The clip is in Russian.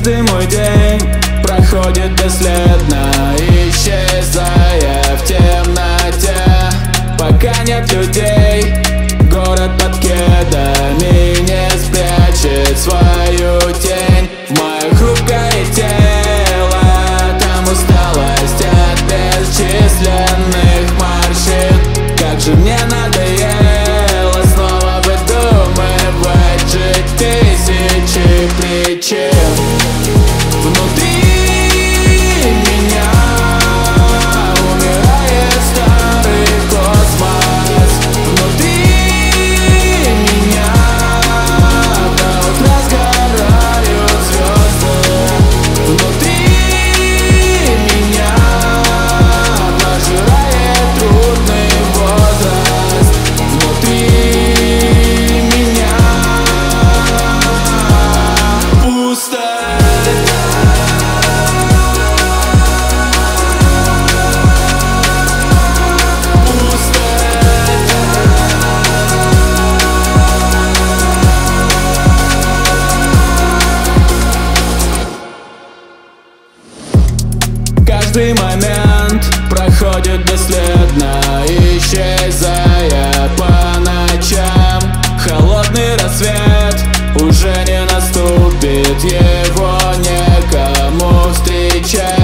Каждый мой день проходит бесследно, исчезая в темноте. Пока нет людей, город под кедами не спрячет свою тень. В мое хрупкое тело там усталость от бесчисленных морщин. Как же мне надоело снова выдумывать жить тысячи причин. Внутри меня умирает старый космос. Внутри меня до утра сгорают звезды. Внутри меня пожирает трудный возраст. Внутри меня пусто. Каждый момент проходит бесследно, исчезая по ночам. Холодный рассвет уже не наступит, его некому встречать.